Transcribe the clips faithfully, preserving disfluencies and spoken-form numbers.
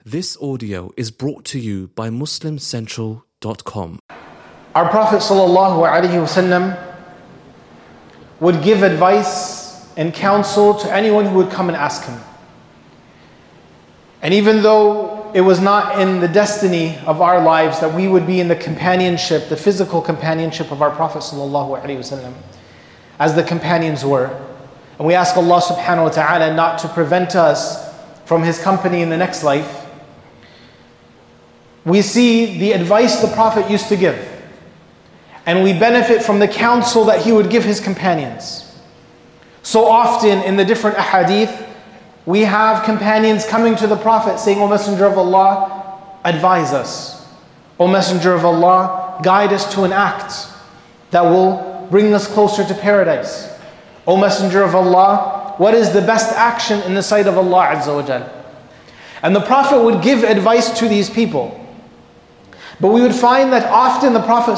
This audio is brought to you by Muslim Central dot com. Our Prophet ﷺ would give advice and counsel to anyone who would come and ask him. And even though it was not in the destiny of our lives that we would be in the companionship, the physical companionship of our Prophet ﷺ, as the companions were, and we ask Allah subhanahu wa ta'ala not to prevent us from His company in the next life, we see the advice the Prophet used to give. And we benefit from the counsel that he would give his companions. So often in the different ahadith, we have companions coming to the Prophet saying, O Messenger of Allah, advise us. O Messenger of Allah, guide us to an act that will bring us closer to paradise. O Messenger of Allah, what is the best action in the sight of Allah Azza wa Jal? And the Prophet would give advice to these people. But we would find that often the Prophet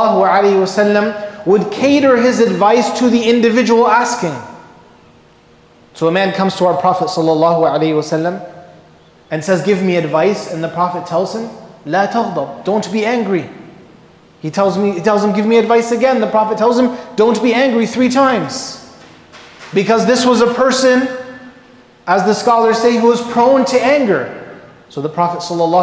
ﷺ would cater his advice to the individual asking. So a man comes to our Prophet ﷺ and says, give me advice, and the Prophet tells him, La taghdab, don't be angry. He tells me, he tells him, give me advice again. The Prophet tells him, don't be angry three times. Because this was a person, as the scholars say, who was prone to anger. So the Prophet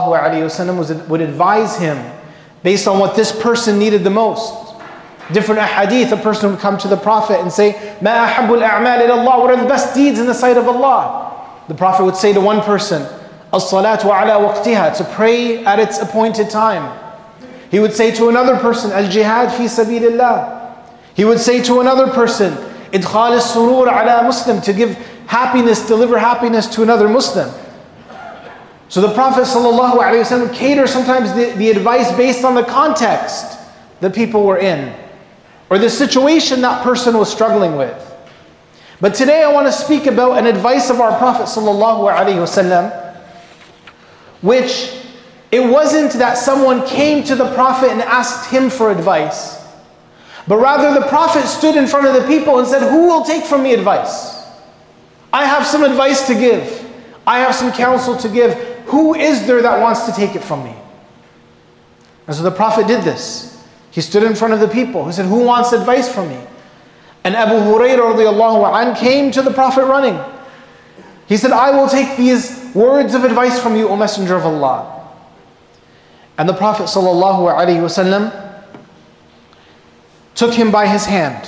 ﷺ would advise him based on what this person needed the most. Different ahadith, a person would come to the Prophet and say, مَا أَحَبُّ الْأَعْمَالِ إِلَى اللَّهِ, what are the best deeds in the sight of Allah? The Prophet would say to one person, الصَّلَاةُ عَلَى وَقْتِهَا, to pray at its appointed time. He would say to another person, الْجِهَادِ فِي سَبِيلِ اللَّهِ. He would say to another person, إِدْخَالِ السُّرُورِ عَلَى Muslim, to give happiness, deliver happiness to another Muslim. So the Prophet ﷺ would cater sometimes the, the advice based on the context the people were in, or the situation that person was struggling with. But today I want to speak about an advice of our Prophet ﷺ, which it wasn't that someone came to the Prophet and asked him for advice, but rather the Prophet stood in front of the people and said, who will take from me advice? I have some advice to give. I have some counsel to give. Who is there that wants to take it from me? And so the Prophet did this. He stood in front of the people. He said, who wants advice from me? And Abu Hurairah radiallahu anhu came to the Prophet running. He said, I will take these words of advice from you, O Messenger of Allah. And the Prophet sallallahu alaihi wasallam took him by his hand.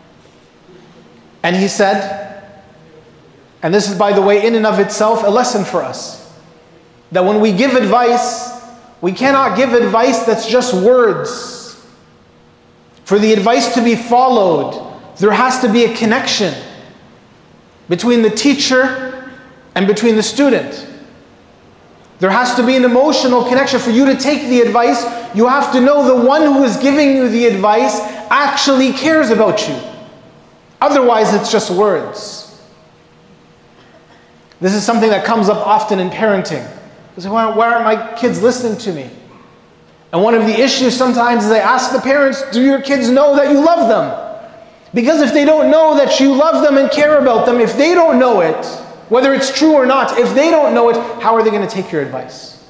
And he said, and this is, by the way, in and of itself, a lesson for us, that when we give advice, we cannot give advice that's just words. For the advice to be followed, there has to be a connection between the teacher and between the student. There has to be an emotional connection. For you to take the advice, you have to know the one who is giving you the advice actually cares about you. Otherwise, it's just words. This is something that comes up often in parenting. Say, why, why aren't my kids listening to me? And one of the issues sometimes is I ask the parents, do your kids know that you love them? Because if they don't know that you love them and care about them, if they don't know it, whether it's true or not, if they don't know it, how are they going to take your advice?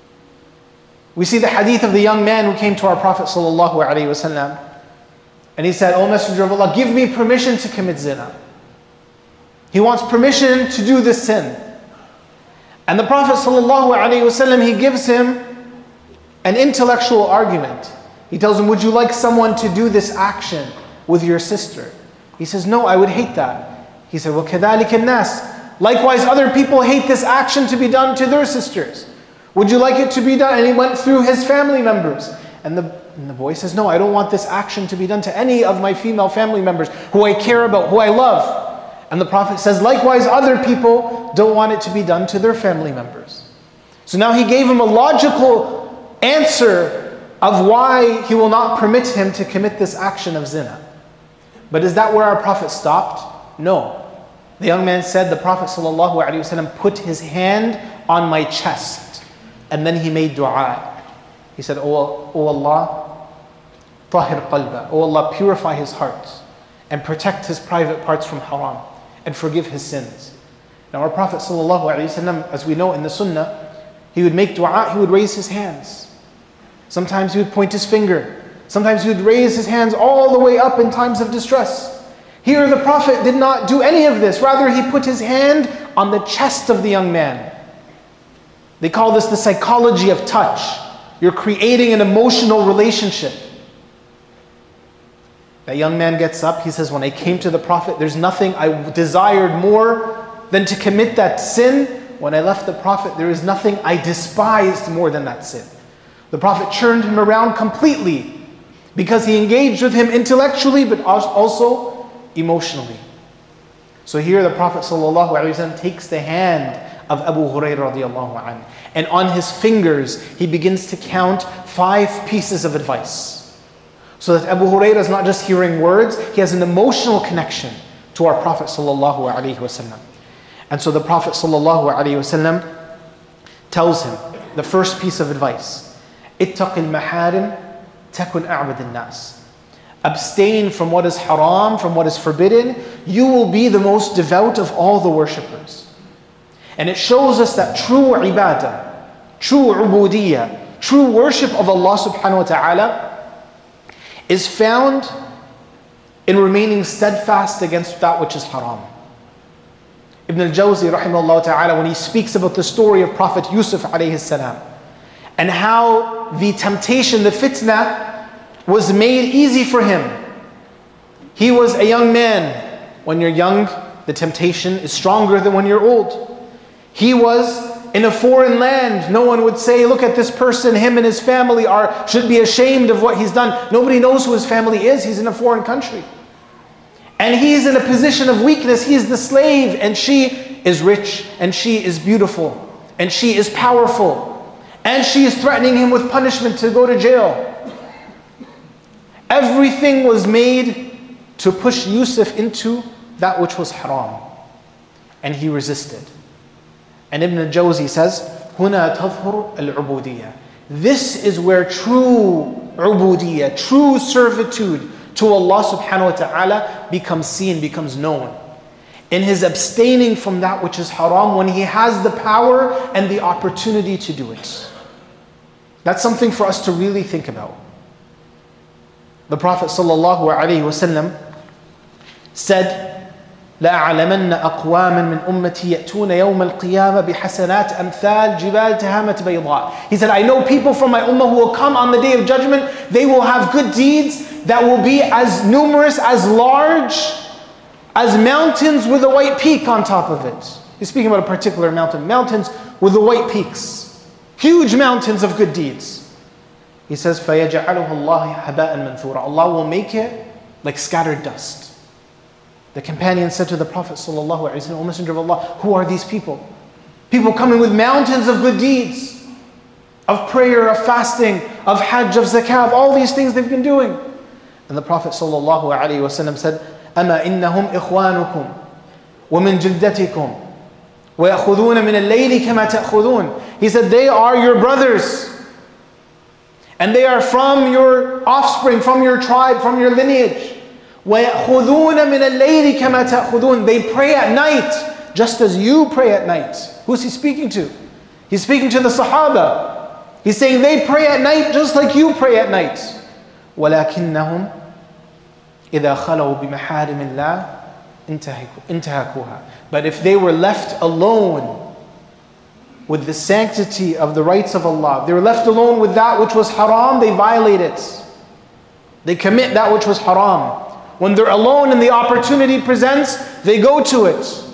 We see the hadith of the young man who came to our Prophet ﷺ, and he said, O Messenger of Allah, give me permission to commit zina. He wants permission to do this sin. And the Prophet ﷺ, he gives him an intellectual argument. He tells him, would you like someone to do this action with your sister? He says, no, I would hate that. He said, well, كَذَلِكَ النَّاسِ, likewise other people hate this action to be done to their sisters. Would you like it to be done? And he went through his family members. And the, and the boy says, no, I don't want this action to be done to any of my female family members who I care about, who I love. And the Prophet says, likewise, other people don't want it to be done to their family members. So now he gave him a logical answer of why he will not permit him to commit this action of zina. But is that where our Prophet stopped? No. The young man said, the Prophet ﷺ put his hand on my chest, and then he made dua. He said, O, o Allah, tahir qalba, O Allah, purify his heart and protect his private parts from haram, and forgive his sins. Now our Prophet ﷺ, as we know in the Sunnah, He would make dua, he would raise his hands. Sometimes he would point his finger. Sometimes he would raise his hands all the way up in times of distress. Here the Prophet did not do any of this. Rather, he put his hand on the chest of the young man. They call this the psychology of touch. You're creating an emotional relationship. That young man gets up, he says, when I came to the Prophet, there's nothing I desired more than to commit that sin. When I left the Prophet, there is nothing I despised more than that sin. The Prophet turned him around completely because he engaged with him intellectually but also emotionally. So here the Prophet ﷺ takes the hand of Abu Hurairah radiallahu anhu, and on his fingers he begins to count five pieces of advice. So that Abu Hurairah is not just hearing words, he has an emotional connection to our Prophet ﷺ. And so the Prophet ﷺ tells him the first piece of advice: اتق المحارم تكن أعبد الناس. Abstain from what is haram, from what is forbidden. You will be the most devout of all the worshippers. And it shows us that true ibadah, true ubudiyah, true worship of Allah subhanahu wa ta'ala is found in remaining steadfast against that which is haram. Ibn al-Jawzi rahimahullah ta'ala, when he speaks about the story of Prophet Yusuf alayhi salam, and how the temptation, the fitna, was made easy for him. He was a young man. When you're young, the temptation is stronger than when you're old. He was in a foreign land. No one would say, look at this person, him and his family are should be ashamed of what he's done. Nobody knows who his family is. He's in a foreign country. And he's in a position of weakness. He is the slave, and she is rich, and she is beautiful, and she is powerful, and she is threatening him with punishment to go to jail. Everything was made to push Yusuf into that which was haram. And he resisted. And Ibn al-Jawzi says, هُنَا تَظْهُرُ الْعُبُودِيَّةِ. This is where true ubudiyah, true servitude to Allah subhanahu wa ta'ala becomes seen, becomes known. In his abstaining from that which is haram when he has the power and the opportunity to do it. That's something for us to really think about. The Prophet ﷺ said, لَأَعْلَمَنَّ أَقْوَامًا مِّنْ أُمَّتِي يَأْتُونَ يَوْمَ الْقِيَامَةِ بِحَسَنَاتِ أَمْثَالِ جِبَالِ تَهَامَةِ بَيْضَاءِ. He said, I know people from my ummah who will come on the day of judgment. They will have good deeds that will be as numerous, as large as mountains with a white peak on top of it. He's speaking about a particular mountain. Mountains with the white peaks. Huge mountains of good deeds. He says, فَيَجْعَلُهُ اللَّهِ هَبَاءً مَنْثُورًا. Allah will make it like scattered dust. The companion said to the Prophet sallallahu alaihi wasallam, O Messenger of Allah, who are these people? People coming with mountains of good deeds, of prayer, of fasting, of hajj, of zakah, of all these things they've been doing. And the Prophet sallallahu alaihi wasallam said, أَمَا إِنَّهُمْ إِخْوَانُكُمْ وَمِنْ جِلْدَتِكُمْ وَيَأْخُذُونَ مِنَ اللَّيْلِ كَمَا تَأْخُذُونَ. He said, they are your brothers. And they are from your offspring, from your tribe, from your lineage. وَيَأْخُذُونَ مِنَ اللَّيْلِ كَمَا تَأْخُذُونَ. They pray at night, just as you pray at night. Who's he speaking to? He's speaking to the Sahaba. He's saying they pray at night just like you pray at night. وَلَكِنَّهُمْ إِذَا خَلَوْا بِمَحَارِمِ اللَّهِ انتهكوها. But if they were left alone with the sanctity of the rights of Allah, they were left alone with that which was haram, they violate it. They commit that which was haram. When they're alone and the opportunity presents, they go to it.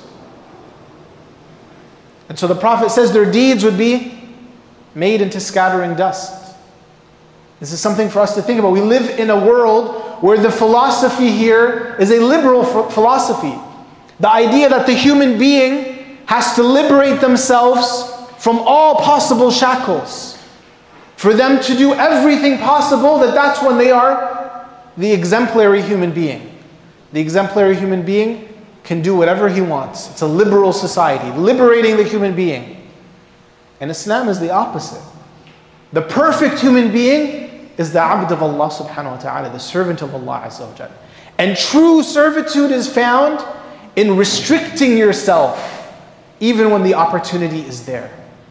And so the Prophet says their deeds would be made into scattering dust. This is something for us to think about. We live in a world where the philosophy here is a liberal philosophy. The idea that the human being has to liberate themselves from all possible shackles. For them to do everything possible, that that's when they are the exemplary human being. The exemplary human being can do whatever he wants. It's a liberal society, liberating the human being. And Islam is the opposite. The perfect human being is the abd of Allah subhanahu wa ta'ala, the servant of Allah azza wa jalla. And true servitude is found in restricting yourself even when the opportunity is there.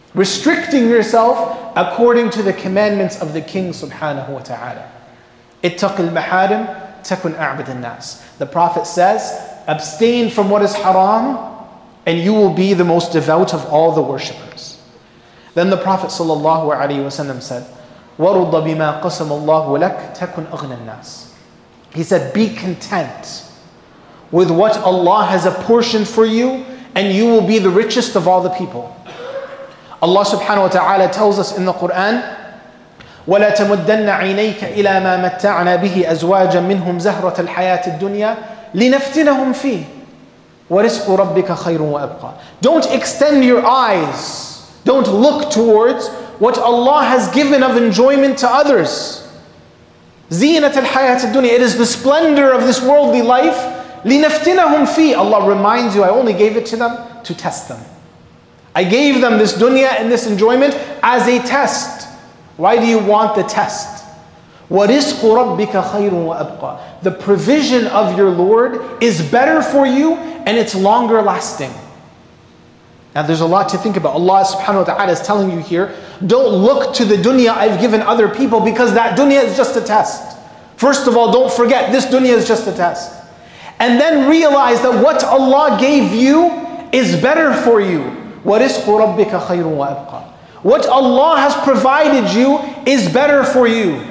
restricting yourself according to the commandments of the King subhanahu wa ta'ala. اتق المحارم تكن أعبد الناس. The Prophet says, abstain from what is haram and you will be the most devout of all the worshippers. Then the Prophet sallallahu alaihi wasallam said, وَرُضَّ بِمَا قَسَمَ اللَّهُ لَكَ تَكُنْ أَغْنَى النَّاسِ. He said, be content with what Allah has apportioned for you and you will be the richest of all the people. Allah subhanahu wa ta'ala tells us in the Quran, وَلَا تَمُدَّنَّ عَيْنَيْكَ إِلَى مَا مَتَّعْنَا بِهِ أَزْوَاجًا مِّنْهُمْ زَهْرَةَ الْحَيَاةِ الدُّنْيَا لِنَفْتِنَهُمْ فِيهِ وَرِزْقُ رَبِّكَ خَيْرٌ وَأَبْقَى. Don't extend your eyes. Don't look towards what Allah has given of enjoyment to others. زِينَةَ الْحَيَاةِ الدُّنْيَا. It is the splendor of this worldly life. لِنَفْتِنَهُمْ فِيهِ. Allah reminds you, I only gave it to them to test them. I gave them this dunya and this enjoyment as a test. Why do you want the test? وَرِزْقُ رَبِّكَ خَيْرٌ وَأَبْقَى. The provision of your Lord is better for you and it's longer lasting. Now there's a lot to think about. Allah subhanahu wa ta'ala is telling you here, don't look to the dunya I've given other people because that dunya is just a test. First of all, don't forget this dunya is just a test. And then realize that what Allah gave you is better for you. وَرِزْقُ رَبِّكَ خَيْرٌ وَأَبْقَى. What Allah has provided you is better for you.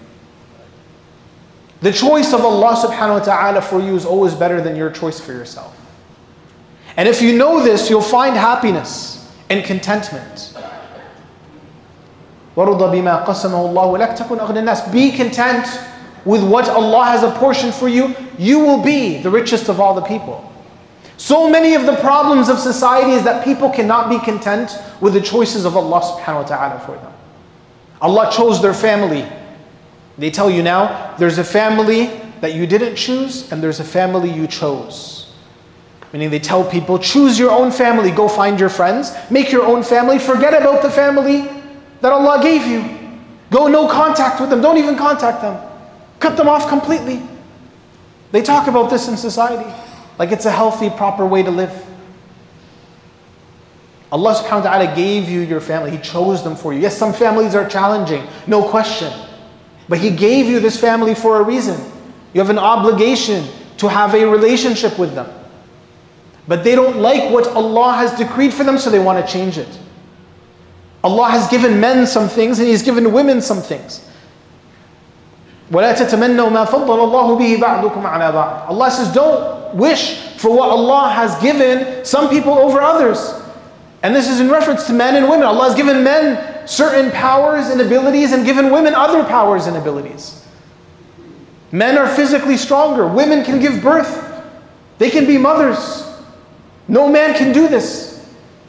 The choice of Allah subhanahu wa ta'ala for you is always better than your choice for yourself. And if you know this, you'll find happiness and contentment. وَرُضَ بِمَا قَسَمَهُ اللَّهُ لَكَ تَكُنْ أَغْنَى النَّاسِ. Be content with what Allah has apportioned for you. You will be the richest of all the people. So many of the problems of society is that people cannot be content with the choices of Allah subhanahu wa ta'ala for them. Allah chose their family. They tell you now, there's a family that you didn't choose and there's a family you chose. Meaning they tell people, choose your own family, go find your friends, make your own family, forget about the family that Allah gave you. Go no contact with them, don't even contact them. Cut them off completely. They talk about this in society. Like it's a healthy, proper way to live. Allah subhanahu wa ta'ala gave you your family. He chose them for you. Yes, some families are challenging, no question. But He gave you this family for a reason. You have an obligation to have a relationship with them. But they don't like what Allah has decreed for them, so they want to change it. Allah has given men some things and He's given women some things. وَلَا تَتَمَنَّوْا مَا فَضَّلَ اللَّهُ بِهِ بَعْضُكُمْ عَلَى بَعْضٍ. Allah says, don't wish for what Allah has given some people over others. And this is in reference to men and women. Allah has given men certain powers and abilities and given women other powers and abilities. Men are physically stronger. Women can give birth. They can be mothers. No man can do this.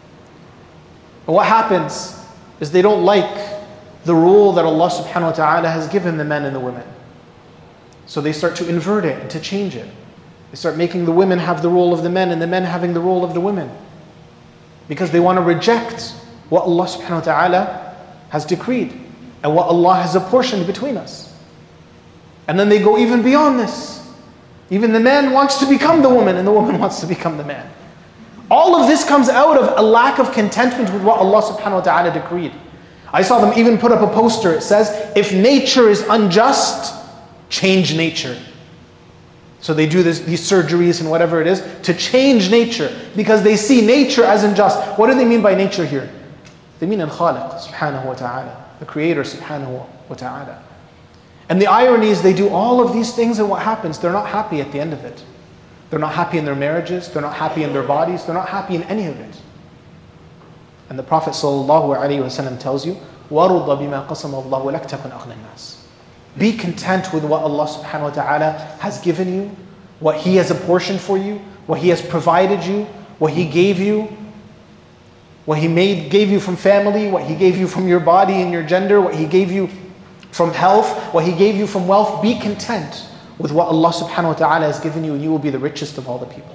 But what happens is they don't like the rule that Allah subhanahu wa ta'ala has given the men and the women. So they start to invert it and to change it. They start making the women have the role of the men and the men having the role of the women. Because they want to reject what Allah subhanahu wa ta'ala has decreed and what Allah has apportioned between us. And then they go even beyond this. Even the man wants to become the woman and the woman wants to become the man. All of this comes out of a lack of contentment with what Allah subhanahu wa ta'ala decreed. I saw them even put up a poster. It says, if nature is unjust, change nature. So they do this, these surgeries and whatever it is to change nature because they see nature as unjust. What do they mean by nature here? They mean Al-Khaliq subhanahu wa ta'ala, the Creator subhanahu wa ta'ala. And the irony is they do all of these things and what happens? They're not happy at the end of it. They're not happy in their marriages. They're not happy in their bodies. They're not happy in any of it. And the Prophet ﷺ tells you, وَرُضَ بِمَا قَسَمَ اللَّهُ لَكَ تَكُنْ أَغْنَى النَّاسِ. Be content with what Allah subhanahu wa ta'ala has given you, what He has apportioned for you, what He has provided you, what He gave you, what He made gave you from family, what He gave you from your body and your gender, what He gave you from health, what He gave you from wealth. Be content with what Allah subhanahu wa ta'ala has given you and you will be the richest of all the people.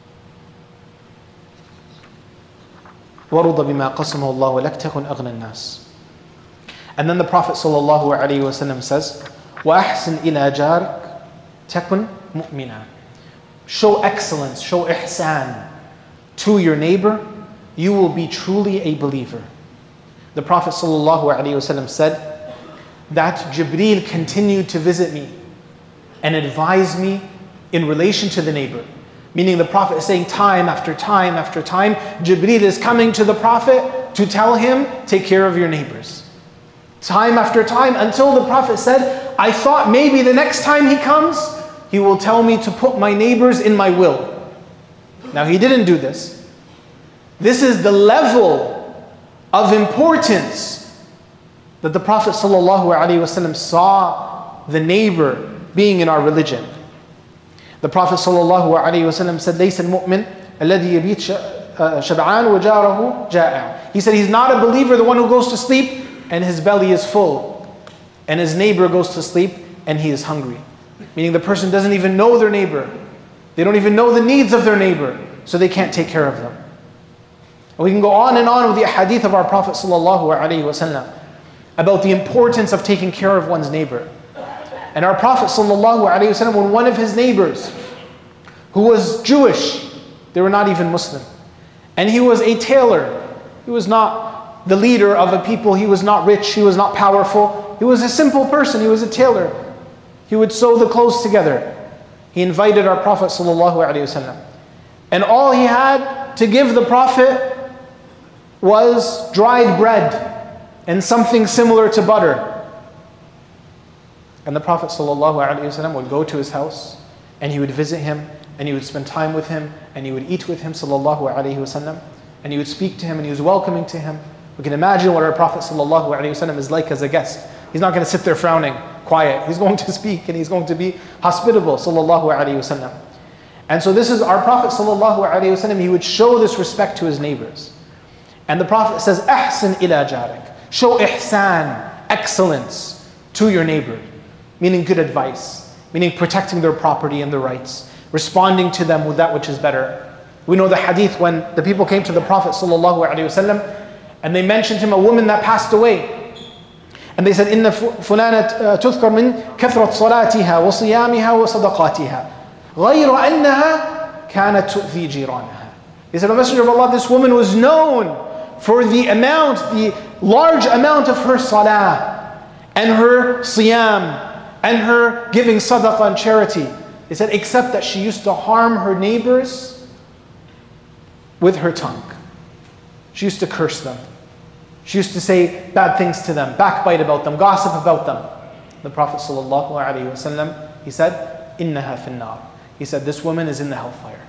وَرُضَ بِمَا قَسَمَهُ اللَّهُ لَكَ تَكُنْ أَغْنَى النَّاسِ. And then the Prophet sallallahu alaihi wasallam says, وَأَحْسِنْ إِلَى جَارِكَ تَكُنْ مُؤْمِنًا. Show excellence, show ihsan to your neighbor, you will be truly a believer. The Prophet ﷺ said that Jibreel continued to visit me and advise me in relation to the neighbor. Meaning the Prophet is saying time after time after time, Jibreel is coming to the Prophet to tell him, take care of your neighbors. Time after time, until the Prophet said, I thought maybe the next time he comes, he will tell me to put my neighbors in my will. Now he didn't do this. This is the level of importance that the Prophet ﷺ saw the neighbor being in our religion. The Prophet ﷺ said, لَيْسَ الْمُؤْمِنِ الَّذِي يَبِيتْ شَبْعَانُ وَجَارَهُ جَائِعٌ. He said, he's not a believer, the one who goes to sleep and his belly is full, and his neighbor goes to sleep and he is hungry. Meaning the person doesn't even know their neighbor. They don't even know the needs of their neighbor, so they can't take care of them. And we can go on and on with the hadith of our Prophet ﷺ about the importance of taking care of one's neighbor. And our Prophet ﷺ, when one of his neighbors, who was Jewish, they were not even Muslim, and he was a tailor, he was not the leader of a people, he was not rich, he was not powerful, he was a simple person, he was a tailor. He would sew the clothes together. He invited our Prophet ﷺ, and all he had to give the Prophet was dried bread and something similar to butter. And the Prophet ﷺ would go to his house and he would visit him and he would spend time with him and he would eat with him ﷺ, and he would speak to him and he was welcoming to him. We can imagine what our Prophet ﷺ is like as a guest. He's not going to sit there frowning, quiet. He's going to speak and he's going to be hospitable ﷺ. And so this is our Prophet ﷺ, he would show this respect to his neighbors. And the Prophet says, "Ahsin ila jarik." Show ihsan, excellence to your neighbor. Meaning good advice. Meaning protecting their property and their rights. Responding to them with that which is better. We know the hadith when the people came to the Prophet ﷺ and they mentioned him a woman that passed away. And they said, "Inna fulanat tudhkar min kathrat salatiha wa siyamiha wa sadaqatiha. Ghayra annaha kanat tu'thi jiranaha." They said, "O Messenger of Allah, this woman was known for the amount, the large amount of her salah and her siyam and her giving sadaqah and charity." They said, except that she used to harm her neighbors with her tongue. She used to curse them. She used to say bad things to them, backbite about them, gossip about them. The Prophet ﷺ, he said, "Innaha finnar." He said, this woman is in the hellfire.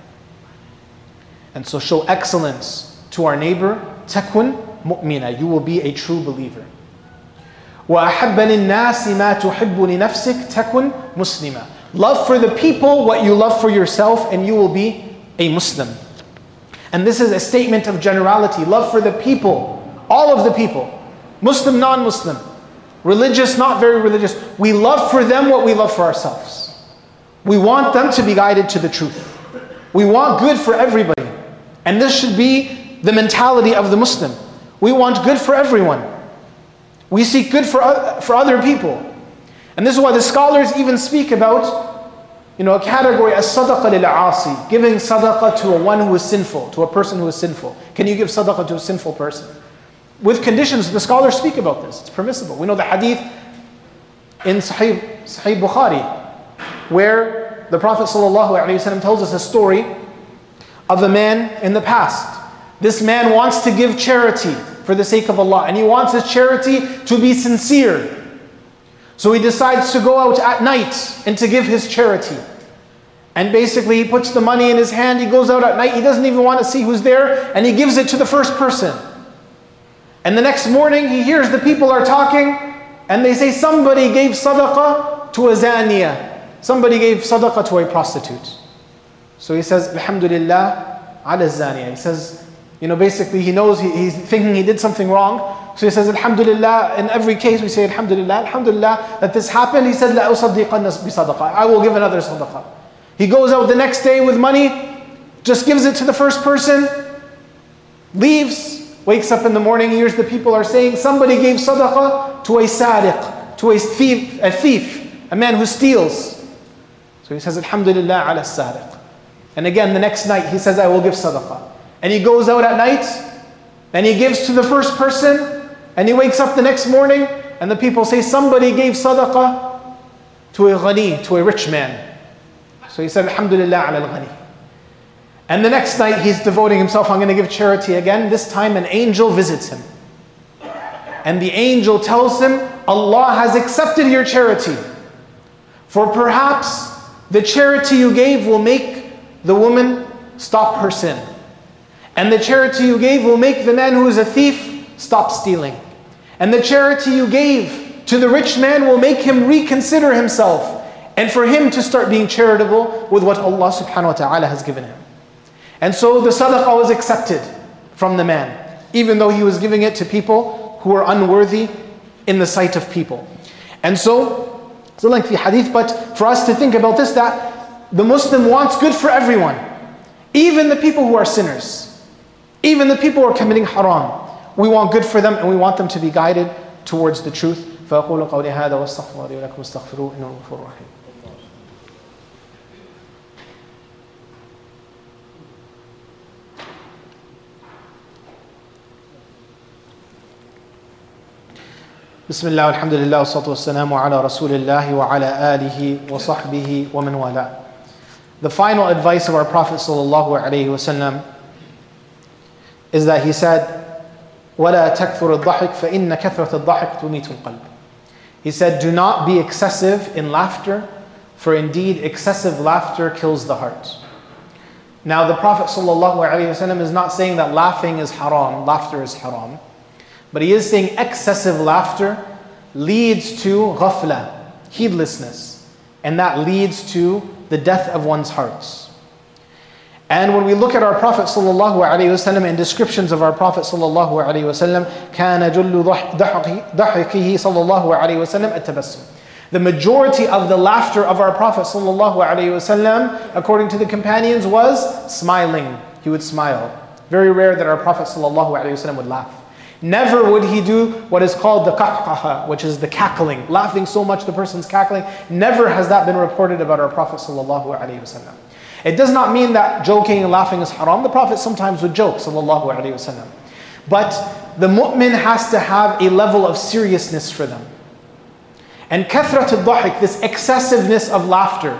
And so show excellence to our neighbor. Takun mu'mina. You will be a true believer. وَأَحَبَّ لِلنَّاسِ مَا تُحِبُّ لِنَفْسِكَ تَكُنْ مُسْلِمًا. Love for the people what you love for yourself, and you will be a Muslim. And this is a statement of generality. Love for the people, all of the people, Muslim, non-Muslim, religious, not very religious. We love for them what we love for ourselves. We want them to be guided to the truth. We want good for everybody. And this should be the mentality of the Muslim. We want good for everyone. We seek good for, for other people. And this is why the scholars even speak about, you know, a category as sadaqah lil-aasi, giving sadaqah to a one who is sinful, to a person who is sinful. Can you give sadaqah to a sinful person? With conditions, the scholars speak about this. It's permissible. We know the hadith in Sahih, Sahih Bukhari, where the Prophet ﷺ tells us a story of a man in the past. This man wants to give charity for the sake of Allah, and he wants his charity to be sincere. So he decides to go out at night and to give his charity. And basically he puts the money in his hand, he goes out at night, he doesn't even want to see who's there, and he gives it to the first person. And the next morning he hears the people are talking, and they say somebody gave sadaqah to a zaniya. Somebody gave sadaqah to a prostitute. So he says, Alhamdulillah ala zaniya. He says, you know, basically he knows, he, he's thinking he did something wrong. So he says, Alhamdulillah. In every case we say, Alhamdulillah, Alhamdulillah that this happened. He said, La usaddiqanna bi sadaqah. I will give another sadaqah. He goes out the next day with money, just gives it to the first person, leaves, wakes up in the morning, hears the people are saying, somebody gave sadaqah to a sadiq, to a thief, a thief, a man who steals. So he says, Alhamdulillah ala sadiq. And again, the next night, he says, I will give sadaqah. And he goes out at night, and he gives to the first person, And he wakes up the next morning and the people say, somebody gave sadaqah to a ghani, to a rich man. So he said, Alhamdulillah ala al-ghani. And the next night he's devoting himself, I'm going to give charity again. This time an angel visits him. And the angel tells him, Allah has accepted your charity. For perhaps the charity you gave will make the woman stop her sin. And the charity you gave will make the man who is a thief stop stealing. And the charity you gave to the rich man will make him reconsider himself and for him to start being charitable with what Allah subhanahu wa ta'ala has given him. And so the sadaqah was accepted from the man, even though he was giving it to people who were unworthy in the sight of people. And so, it's a lengthy hadith, but for us to think about this, that the Muslim wants good for everyone, even the people who are sinners, even the people who are committing haram. We want good for them and we want them to be guided towards the truth. فأقول قولي هذا واستغفر لي ولكم استغفروه إنه غفور رحيم. بسم الله والحمد لله والصلاة والسلام على رسول الله وعلى آله وصحبه ومن والاه. The final advice of our Prophet sallallahu alaihi wasallam is that he said, وَلَا تَكْثُرُ الضَّحِكْ فَإِنَّ كَثْرَةَ الضَّحِكْ تُمِيتُ الْقَلْبِ. He said, do not be excessive in laughter, for indeed excessive laughter kills the heart. Now the Prophet sallallahu alaihi wasallam is not saying that laughing is haram, laughter is haram. But he is saying excessive laughter leads to ghafla, heedlessness. And that leads to the death of one's hearts. And when we look at our Prophet sallallahu alaihi wasallam and descriptions of our Prophet sallallahu alaihi wasallam, كَانَ جُلُّ ضَحِكِهِ sallallahu alaihi wasallam التبسم. The majority of the laughter of our Prophet sallallahu alaihi wasallam, according to the companions, was smiling. He would smile. Very rare that our Prophet sallallahu alaihi wasallam would laugh. Never would he do what is called the qahqaha, which is the cackling, laughing so much the person's cackling. Never has that been reported about our Prophet sallallahu alaihi wasallam. It does not mean that joking and laughing is haram. The Prophet sometimes would joke sallallahu alaihi wasallam. But the mu'min has to have a level of seriousness for them. And kathrat al-dhahik, this excessiveness of laughter.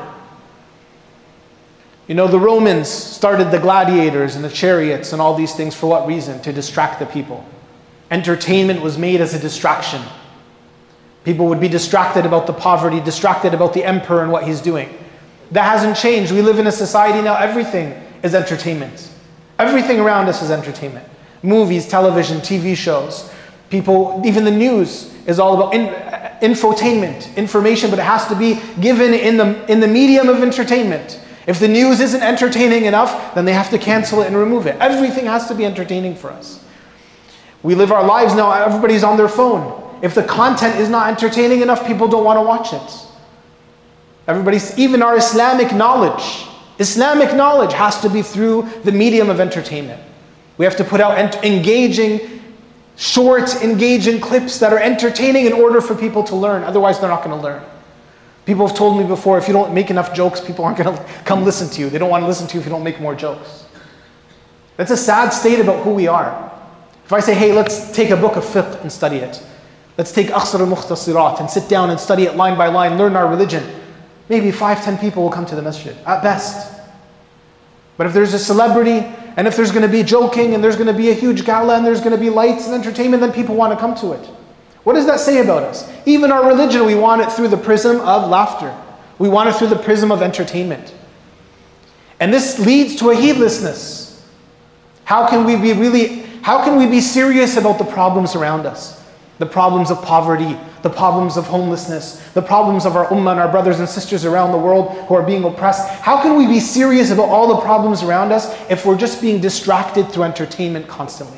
You know, the Romans started the gladiators and the chariots and all these things for what reason? To distract the people. Entertainment was made as a distraction. People would be distracted about the poverty, distracted about the emperor and what he's doing. That hasn't changed. We live in a society now, everything is entertainment. Everything around us is entertainment. Movies, television, T V shows. People, even the news is all about in, infotainment, information, but it has to be given in the, in the medium of entertainment. If the news isn't entertaining enough, then they have to cancel it and remove it. Everything has to be entertaining for us. We live our lives now, everybody's on their phone. If the content is not entertaining enough, people don't want to watch it. Everybody's, even our Islamic knowledge, Islamic knowledge has to be through the medium of entertainment. We have to put out ent- engaging, short, engaging clips that are entertaining in order for people to learn. Otherwise, they're not going to learn. People have told me before, if you don't make enough jokes, people aren't going to come listen to you. They don't want to listen to you if you don't make more jokes. That's a sad state about who we are. If I say, hey, let's take a book of fiqh and study it. Let's take Aqsar al-Mukhtasirat and sit down and study it line by line, learn our religion. Maybe five, ten people will come to the masjid, at best. But if there's a celebrity, and if there's going to be joking, and there's going to be a huge gala, and there's going to be lights and entertainment, then people want to come to it. What does that say about us? Even our religion, we want it through the prism of laughter. We want it through the prism of entertainment. And this leads to a heedlessness. How can we be really, how can we be serious about the problems around us? The problems of poverty, the problems of homelessness, the problems of our ummah and our brothers and sisters around the world who are being oppressed. How can we be serious about all the problems around us if we're just being distracted through entertainment constantly?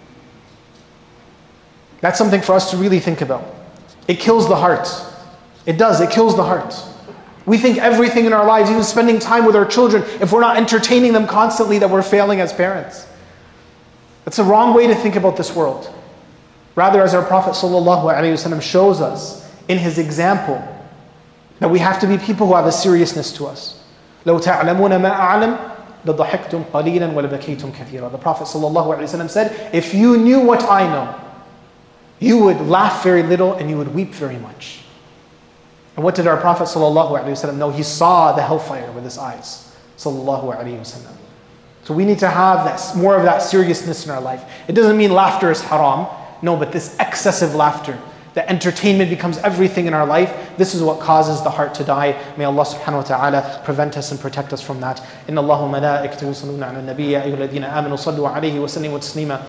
That's something for us to really think about. It kills the heart. It does, it kills the heart. We think everything in our lives, even spending time with our children, if we're not entertaining them constantly, that we're failing as parents. That's a wrong way to think about this world. Rather, as our Prophet ﷺ shows us in his example, that we have to be people who have a seriousness to us. لَوْ تَعْلَمُونَ مَا أَعْلَمْ لَضَحِكْتُمْ قَلِيلًا وَلَبَكَيْتُمْ كَثِيرًا. The Prophet ﷺ said, if you knew what I know, You would laugh very little and you would weep very much. And what did our Prophet ﷺ know? He saw the hellfire with his eyes. Sallallahu Alaihi Wasallam. So we need to have that, more of that seriousness in our life. It doesn't mean laughter is haram. No, but this excessive laughter, the entertainment becomes everything in our life. This is what causes the heart to die. May Allah subhanahu wa ta'ala prevent us and protect us from that. Inna Allahu malaikatahu yusalluna ala nabiyya ayyuhalladhina amanu sallu alayhi wa sallimu taslima.